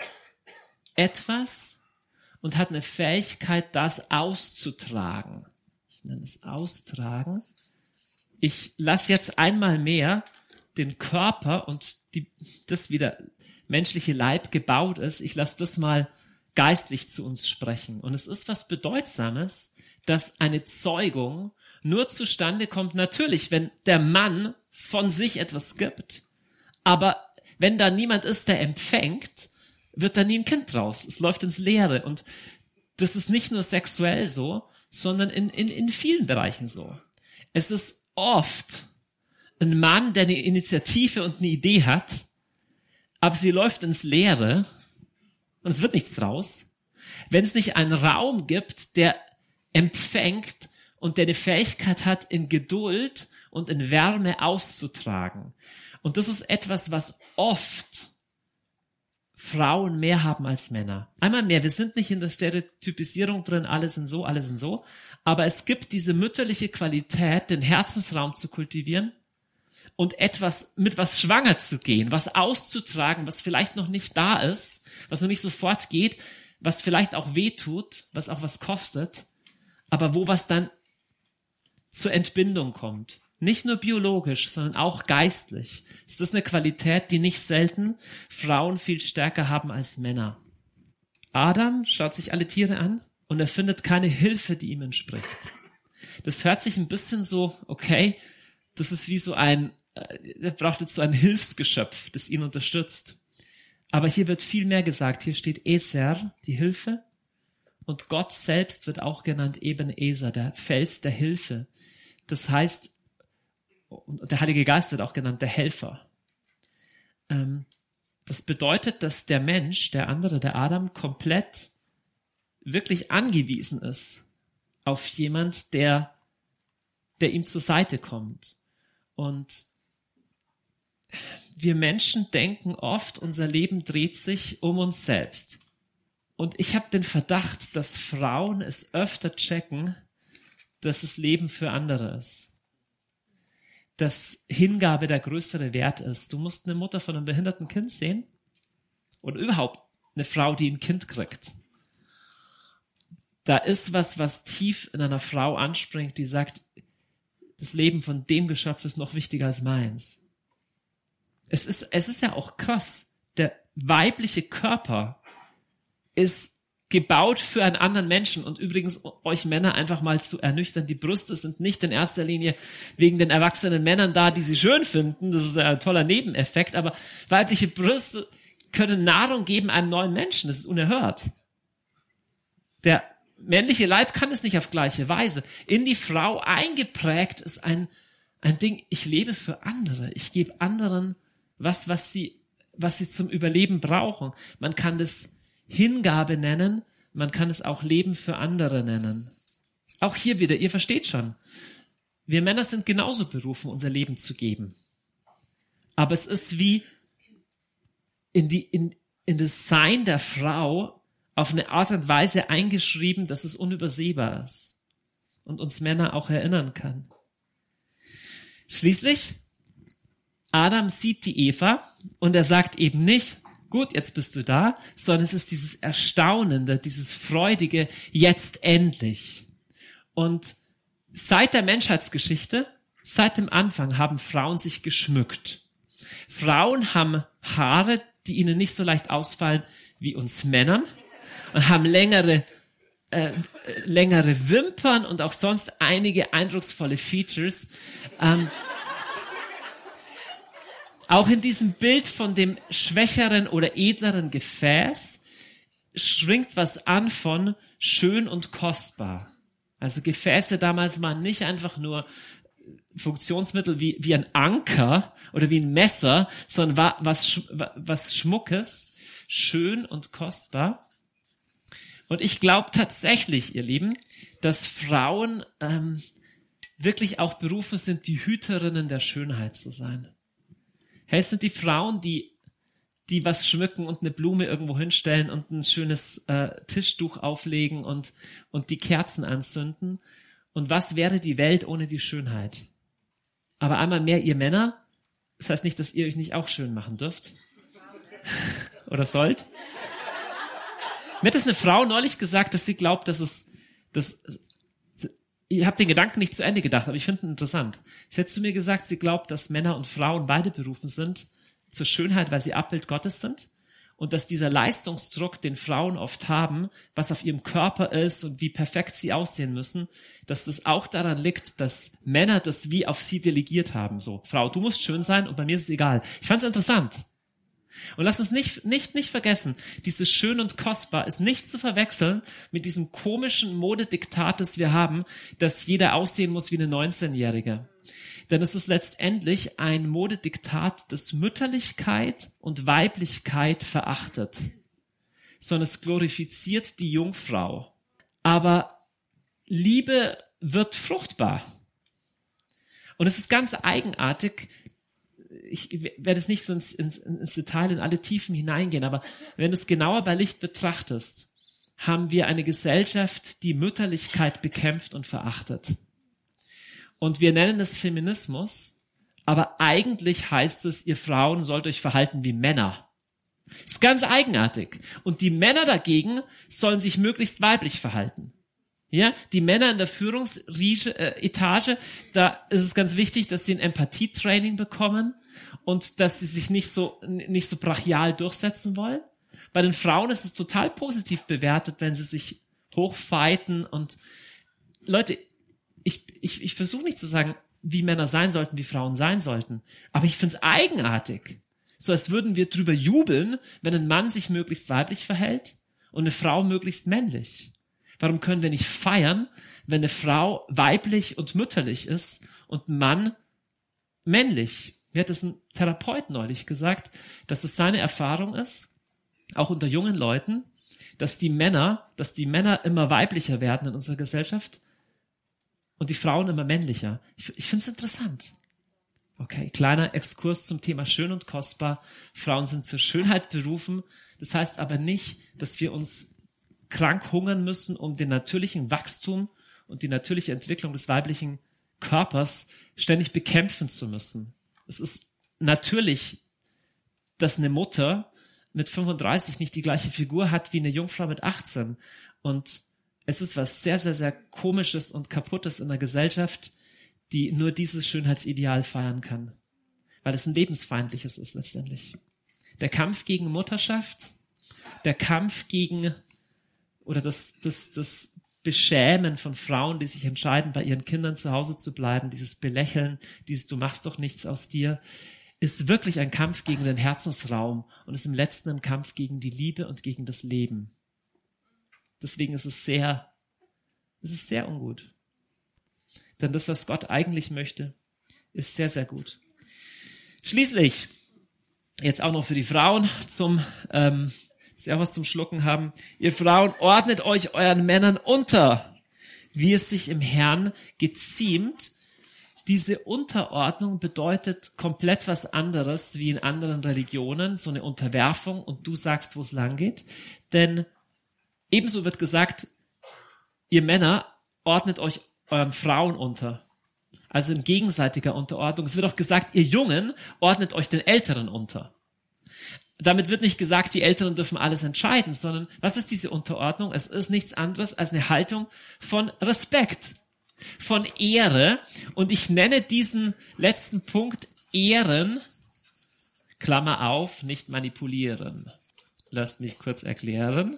etwas und hat eine Fähigkeit, das auszutragen. Ich nenne es austragen. Ich lasse jetzt einmal mehr den Körper und die, das, wie der menschliche Leib gebaut ist, ich lasse das mal geistlich zu uns sprechen. Und es ist was Bedeutsames, dass eine Zeugung nur zustande kommt, natürlich, wenn der Mann von sich etwas gibt. Aber wenn da niemand ist, der empfängt, wird da nie ein Kind draus. Es läuft ins Leere. Und das ist nicht nur sexuell so, sondern in, in, in vielen Bereichen so. Es ist oft ein Mann, der eine Initiative und eine Idee hat, aber sie läuft ins Leere und es wird nichts draus. Wenn es nicht einen Raum gibt, der empfängt und der die Fähigkeit hat, in Geduld und in Wärme auszutragen. Und das ist etwas, was oft Frauen mehr haben als Männer. Einmal mehr, wir sind nicht in der Stereotypisierung drin, alle sind so, alle sind so, aber es gibt diese mütterliche Qualität, den Herzensraum zu kultivieren und etwas, mit was schwanger zu gehen, was auszutragen, was vielleicht noch nicht da ist, was noch nicht sofort geht, was vielleicht auch weh tut, was auch was kostet, aber wo was dann zur Entbindung kommt. Nicht nur biologisch, sondern auch geistlich. Das ist eine Qualität, die nicht selten Frauen viel stärker haben als Männer. Adam schaut sich alle Tiere an und er findet keine Hilfe, die ihm entspricht. Das hört sich ein bisschen so, okay, das ist wie so ein, er braucht jetzt so ein Hilfsgeschöpf, das ihn unterstützt. Aber hier wird viel mehr gesagt. Hier steht Ezer, die Hilfe. Und Gott selbst wird auch genannt Ebenezer, der Fels der Hilfe. Das heißt, und der Heilige Geist wird auch genannt, der Helfer. Ähm, das bedeutet, dass der Mensch, der andere, der Adam, komplett wirklich angewiesen ist auf jemand, der, der ihm zur Seite kommt. Und wir Menschen denken oft, unser Leben dreht sich um uns selbst. Und ich habe den Verdacht, dass Frauen es öfter checken, dass das Leben für andere ist. Dass Hingabe der größere Wert ist. Du musst eine Mutter von einem behinderten Kind sehen oder überhaupt eine Frau, die ein Kind kriegt. Da ist was, was tief in einer Frau anspringt, die sagt, das Leben von dem Geschöpf ist noch wichtiger als meins. Es ist, es ist ja auch krass. Der weibliche Körper ist gebaut für einen anderen Menschen. Und übrigens, euch Männer einfach mal zu ernüchtern, die Brüste sind nicht in erster Linie wegen den erwachsenen Männern da, die sie schön finden. Das ist ein toller Nebeneffekt. Aber weibliche Brüste können Nahrung geben einem neuen Menschen. Das ist unerhört. Der männliche Leib kann es nicht auf gleiche Weise. In die Frau eingeprägt ist ein, ein Ding, ich lebe für andere. Ich gebe anderen was, was sie, was sie zum Überleben brauchen. Man kann das Hingabe nennen, man kann es auch Leben für andere nennen. Auch hier wieder, ihr versteht schon, wir Männer sind genauso berufen, unser Leben zu geben. Aber es ist wie in, die, in, in das Sein der Frau auf eine Art und Weise eingeschrieben, dass es unübersehbar ist und uns Männer auch erinnern kann. Schließlich, Adam sieht die Eva und er sagt eben nicht, gut, jetzt bist du da, sondern es ist dieses Erstaunende, dieses Freudige, jetzt endlich. Und seit der Menschheitsgeschichte, seit dem Anfang haben Frauen sich geschmückt. Frauen haben Haare, die ihnen nicht so leicht ausfallen wie uns Männern und haben längere, äh, längere Wimpern und auch sonst einige eindrucksvolle Features. Ähm, Auch in diesem Bild von dem schwächeren oder edleren Gefäß schwingt was an von schön und kostbar. Also Gefäße damals waren nicht einfach nur Funktionsmittel wie, wie ein Anker oder wie ein Messer, sondern war was, was Schmuckes, schön und kostbar. Und ich glaube tatsächlich, ihr Lieben, dass Frauen ähm, wirklich auch berufen sind, die Hüterinnen der Schönheit zu sein. Hey, es sind die Frauen, die, die was schmücken und eine Blume irgendwo hinstellen und ein schönes äh, Tischtuch auflegen und, und die Kerzen anzünden. Und was wäre die Welt ohne die Schönheit? Aber einmal mehr, ihr Männer, das heißt nicht, dass ihr euch nicht auch schön machen dürft. Oder sollt. Mir hat das eine Frau neulich gesagt, dass sie glaubt, dass es, dass, ich habe den Gedanken nicht zu Ende gedacht, aber ich finde ihn interessant. Sie hat zu mir gesagt, sie glaubt, dass Männer und Frauen beide berufen sind zur Schönheit, weil sie Abbild Gottes sind und dass dieser Leistungsdruck, den Frauen oft haben, was auf ihrem Körper ist und wie perfekt sie aussehen müssen, dass das auch daran liegt, dass Männer das wie auf sie delegiert haben. So, Frau, du musst schön sein und bei mir ist es egal. Ich fand es interessant. Und lass uns nicht, nicht, nicht vergessen, dieses schön und kostbar ist nicht zu verwechseln mit diesem komischen Modediktat, das wir haben, dass jeder aussehen muss wie eine neunzehnjährige. Denn es ist letztendlich ein Modediktat, das Mütterlichkeit und Weiblichkeit verachtet, sondern es glorifiziert die Jungfrau. Aber Liebe wird fruchtbar. Und es ist ganz eigenartig. Ich werde jetzt nicht so ins, ins, ins Detail in alle Tiefen hineingehen, aber wenn du es genauer bei Licht betrachtest, haben wir eine Gesellschaft, die Mütterlichkeit bekämpft und verachtet. Und wir nennen es Feminismus, aber eigentlich heißt es, ihr Frauen sollt euch verhalten wie Männer. Das ist ganz eigenartig. Und die Männer dagegen sollen sich möglichst weiblich verhalten. Ja, die Männer in der Führungsetage, da ist es ganz wichtig, dass sie ein Empathietraining bekommen und dass sie sich nicht so, nicht so brachial durchsetzen wollen. Bei den Frauen ist es total positiv bewertet, wenn sie sich hochfighten und Leute, ich, ich, ich versuche nicht zu sagen, wie Männer sein sollten, wie Frauen sein sollten, aber ich finde es eigenartig. So als würden wir drüber jubeln, wenn ein Mann sich möglichst weiblich verhält und eine Frau möglichst männlich. Warum können wir nicht feiern, wenn eine Frau weiblich und mütterlich ist und ein Mann männlich? Mir hat das ein Therapeut neulich gesagt, dass es seine Erfahrung ist, auch unter jungen Leuten, dass die Männer, dass die Männer immer weiblicher werden in unserer Gesellschaft und die Frauen immer männlicher. Ich, ich finde es interessant. Okay, kleiner Exkurs zum Thema schön und kostbar. Frauen sind zur Schönheit berufen. Das heißt aber nicht, dass wir uns krank hungern müssen, um den natürlichen Wachstum und die natürliche Entwicklung des weiblichen Körpers ständig bekämpfen zu müssen. Es ist natürlich, dass eine Mutter mit fünfunddreißig nicht die gleiche Figur hat wie eine Jungfrau mit achtzehn. Und es ist was sehr, sehr, sehr Komisches und Kaputtes in der Gesellschaft, die nur dieses Schönheitsideal feiern kann. Weil es ein lebensfeindliches ist letztendlich. Der Kampf gegen Mutterschaft, der Kampf gegen oder das, das, das Beschämen von Frauen, die sich entscheiden, bei ihren Kindern zu Hause zu bleiben, dieses Belächeln, dieses du machst doch nichts aus dir, ist wirklich ein Kampf gegen den Herzensraum und ist im letzten ein Kampf gegen die Liebe und gegen das Leben. Deswegen ist es sehr, es ist sehr ungut. Denn das, was Gott eigentlich möchte, ist sehr, sehr gut. Schließlich, jetzt auch noch für die Frauen, zum, ähm, dass sie auch was zum Schlucken haben. Ihr Frauen, ordnet euch euren Männern unter, wie es sich im Herrn geziemt. Diese Unterordnung bedeutet komplett was anderes wie in anderen Religionen, so eine Unterwerfung und du sagst, wo es lang geht. Denn ebenso wird gesagt, ihr Männer, ordnet euch euren Frauen unter. Also in gegenseitiger Unterordnung. Es wird auch gesagt, ihr Jungen, ordnet euch den Älteren unter. Damit wird nicht gesagt, die Älteren dürfen alles entscheiden, sondern was ist diese Unterordnung? Es ist nichts anderes als eine Haltung von Respekt, von Ehre. Und ich nenne diesen letzten Punkt Ehren, Klammer auf, nicht manipulieren. Lasst mich kurz erklären.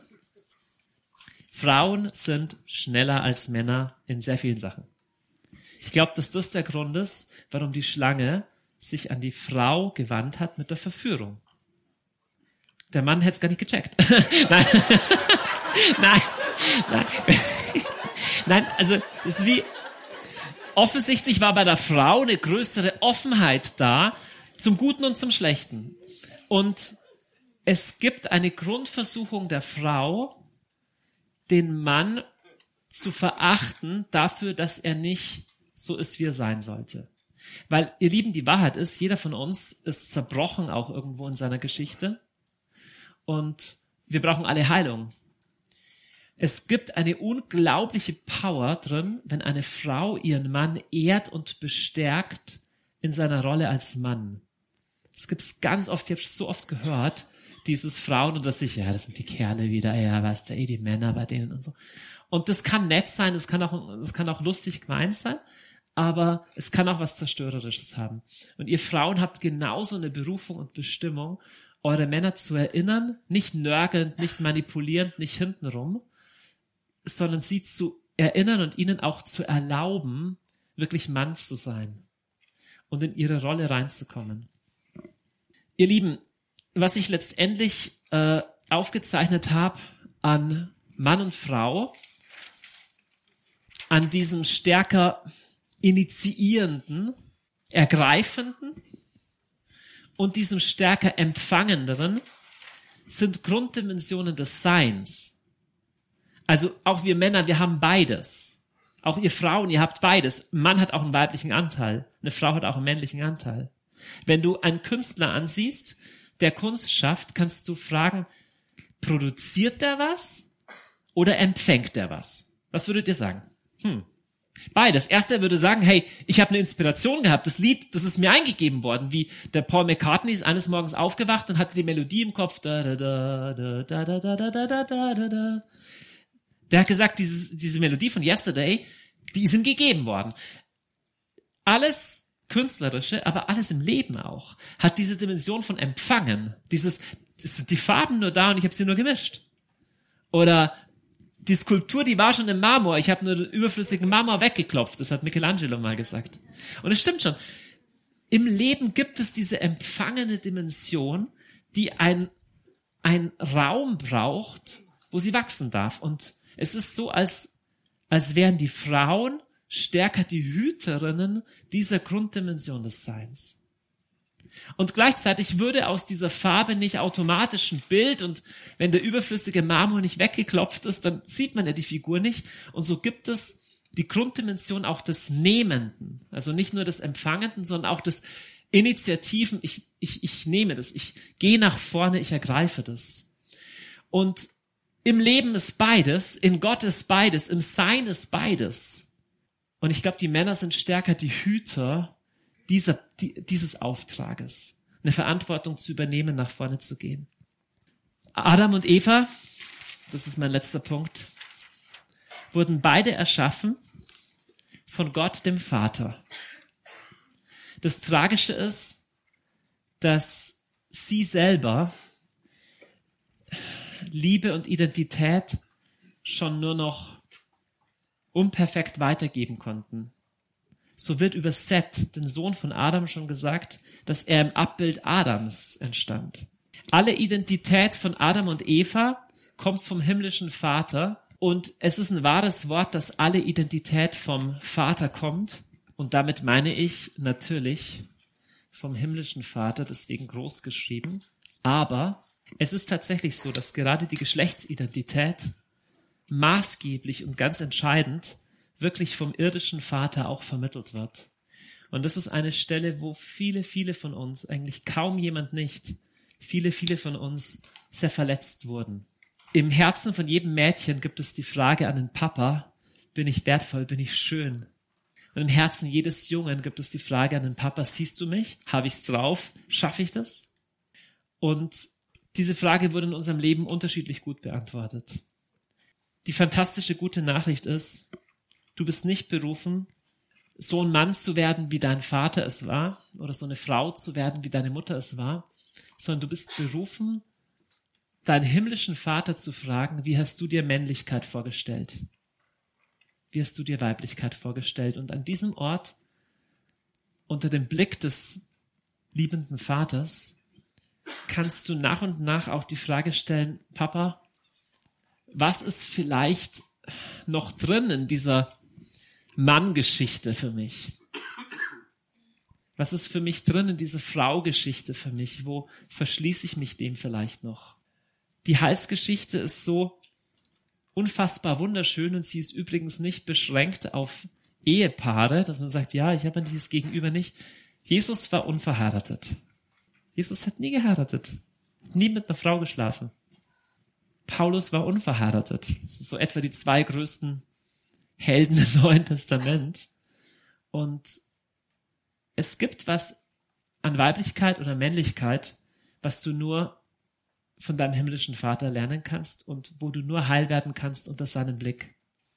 Frauen sind schneller als Männer in sehr vielen Sachen. Ich glaube, dass das der Grund ist, warum die Schlange sich an die Frau gewandt hat mit der Verführung. Der Mann hätte es gar nicht gecheckt. Nein. Nein. Nein. Nein, also es ist wie, offensichtlich war bei der Frau eine größere Offenheit da, zum Guten und zum Schlechten. Und es gibt eine Grundversuchung der Frau, den Mann zu verachten dafür, dass er nicht so ist, wie er sein sollte. Weil, ihr Lieben, die Wahrheit ist, jeder von uns ist zerbrochen auch irgendwo in seiner Geschichte und wir brauchen alle Heilung. Es gibt eine unglaubliche Power drin, wenn eine Frau ihren Mann ehrt und bestärkt in seiner Rolle als Mann. Das gibt es ganz oft, ich habe es so oft gehört, dieses Frauen und das sich, ja, das sind die Kerle wieder, ja, weißt du, eh, die Männer bei denen und so. Und das kann nett sein, das kann auch, das kann auch lustig gemeint sein, aber es kann auch was Zerstörerisches haben. Und ihr Frauen habt genauso eine Berufung und Bestimmung, eure Männer zu erinnern, nicht nörgelnd, nicht manipulierend, nicht hintenrum, sondern sie zu erinnern und ihnen auch zu erlauben, wirklich Mann zu sein und in ihre Rolle reinzukommen. Ihr Lieben, was ich letztendlich äh, aufgezeichnet habe an Mann und Frau, an diesem stärker initiierenden, ergreifenden und diesem stärker empfangenderen, sind Grunddimensionen des Seins. Also auch wir Männer, wir haben beides. Auch ihr Frauen, ihr habt beides. Ein Mann hat auch einen weiblichen Anteil. Eine Frau hat auch einen männlichen Anteil. Wenn du einen Künstler ansiehst, der Kunst schafft, kannst du fragen, produziert der was oder empfängt der was? Was würdet ihr sagen? Hm. Beides. Erster würde sagen, hey, ich habe eine Inspiration gehabt. Das Lied, das ist mir eingegeben worden. Wie der Paul McCartney ist eines Morgens aufgewacht und hatte die Melodie im Kopf. Da, da, da, da, da, da, da, da, da, da, da. Der hat gesagt, diese, diese Melodie von Yesterday, die ist ihm gegeben worden. Alles Künstlerische, aber alles im Leben auch, hat diese Dimension von Empfangen. Dieses, sind die Farben nur da und ich habe sie nur gemischt. Oder die Skulptur, die war schon im Marmor, ich habe nur den überflüssigen Marmor weggeklopft. Das hat Michelangelo mal gesagt. Und es stimmt schon. Im Leben gibt es diese empfangene Dimension, die ein, ein Raum braucht, wo sie wachsen darf. Und es ist so, als, als wären die Frauen stärker die Hüterinnen dieser Grunddimension des Seins. Und gleichzeitig würde aus dieser Farbe nicht automatisch ein Bild, und wenn der überflüssige Marmor nicht weggeklopft ist, dann sieht man ja die Figur nicht. Und so gibt es die Grunddimension auch des Nehmenden. Also nicht nur des Empfangenden, sondern auch des Initiativen. Ich, ich, ich nehme das, ich gehe nach vorne, ich ergreife das. Und im Leben ist beides, in Gott ist beides, im Sein ist beides. Und ich glaube, die Männer sind stärker die Hüter dieser, die, dieses Auftrages, eine Verantwortung zu übernehmen, nach vorne zu gehen. Adam und Eva, das ist mein letzter Punkt, wurden beide erschaffen von Gott, dem Vater. Das Tragische ist, dass sie selber Liebe und Identität schon nur noch unperfekt weitergeben konnten. So wird über Seth, den Sohn von Adam, schon gesagt, dass er im Abbild Adams entstand. Alle Identität von Adam und Eva kommt vom himmlischen Vater, und es ist ein wahres Wort, dass alle Identität vom Vater kommt, und damit meine ich natürlich vom himmlischen Vater, deswegen groß geschrieben. Aber es ist tatsächlich so, dass gerade die Geschlechtsidentität maßgeblich und ganz entscheidend wirklich vom irdischen Vater auch vermittelt wird. Und das ist eine Stelle, wo viele, viele von uns, eigentlich kaum jemand nicht, viele, viele von uns sehr verletzt wurden. Im Herzen von jedem Mädchen gibt es die Frage an den Papa, bin ich wertvoll, bin ich schön? Und im Herzen jedes Jungen gibt es die Frage an den Papa, siehst du mich? Habe ich's drauf? Schaffe ich das? Und diese Frage wurde in unserem Leben unterschiedlich gut beantwortet. Die fantastische gute Nachricht ist, du bist nicht berufen, so ein Mann zu werden, wie dein Vater es war, oder so eine Frau zu werden, wie deine Mutter es war, sondern du bist berufen, deinen himmlischen Vater zu fragen, wie hast du dir Männlichkeit vorgestellt? Wie hast du dir Weiblichkeit vorgestellt? Und an diesem Ort, unter dem Blick des liebenden Vaters, kannst du nach und nach auch die Frage stellen, Papa, was ist vielleicht noch drin in dieser Mann-Geschichte für mich? Was ist für mich drin in dieser Frau-Geschichte für mich? Wo verschließe ich mich dem vielleicht noch? Die Heilsgeschichte ist so unfassbar wunderschön, und sie ist übrigens nicht beschränkt auf Ehepaare, dass man sagt, ja, ich habe dieses Gegenüber nicht. Jesus war unverheiratet. Jesus hat nie geheiratet, nie mit einer Frau geschlafen. Paulus war unverheiratet. Das sind so etwa die zwei größten Helden im Neuen Testament. Und es gibt was an Weiblichkeit oder Männlichkeit, was du nur von deinem himmlischen Vater lernen kannst und wo du nur heil werden kannst unter seinem Blick.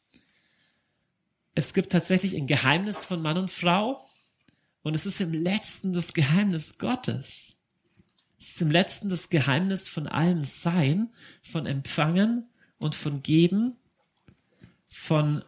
Es gibt tatsächlich ein Geheimnis von Mann und Frau, und es ist im Letzten das Geheimnis Gottes. Es ist im Letzten das Geheimnis von allem Sein, von Empfangen und von Geben, von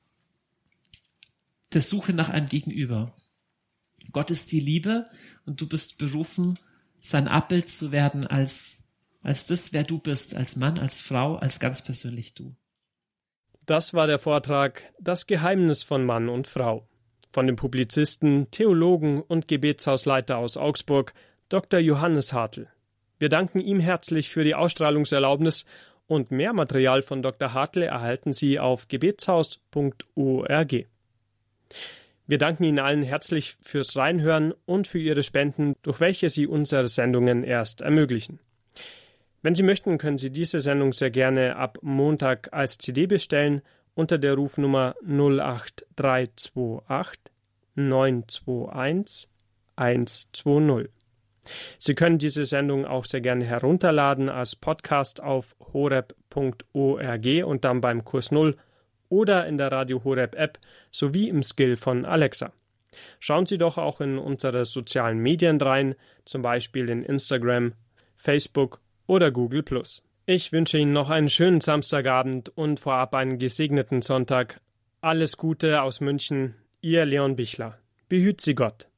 der Suche nach einem Gegenüber. Gott ist die Liebe und du bist berufen, sein Abbild zu werden als, als das, wer du bist, als Mann, als Frau, als ganz persönlich du. Das war der Vortrag Das Geheimnis von Mann und Frau von dem Publizisten, Theologen und Gebetshausleiter aus Augsburg, Doktor Johannes Hartl. Wir danken ihm herzlich für die Ausstrahlungserlaubnis und mehr Material von Doktor Hartl erhalten Sie auf gebetshaus punkt org. Wir danken Ihnen allen herzlich fürs Reinhören und für Ihre Spenden, durch welche Sie unsere Sendungen erst ermöglichen. Wenn Sie möchten, können Sie diese Sendung sehr gerne ab Montag als C D bestellen unter der Rufnummer null acht drei zwei acht neun zwei eins eins zwei null. Sie können diese Sendung auch sehr gerne herunterladen als Podcast auf horeb punkt org und dann beim Kurs Null oder in der Radio Horeb App sowie im Skill von Alexa. Schauen Sie doch auch in unsere sozialen Medien rein, zum Beispiel in Instagram, Facebook oder Google plus. Ich wünsche Ihnen noch einen schönen Samstagabend und vorab einen gesegneten Sonntag. Alles Gute aus München, Ihr Leon Bichler. Behüt Sie Gott.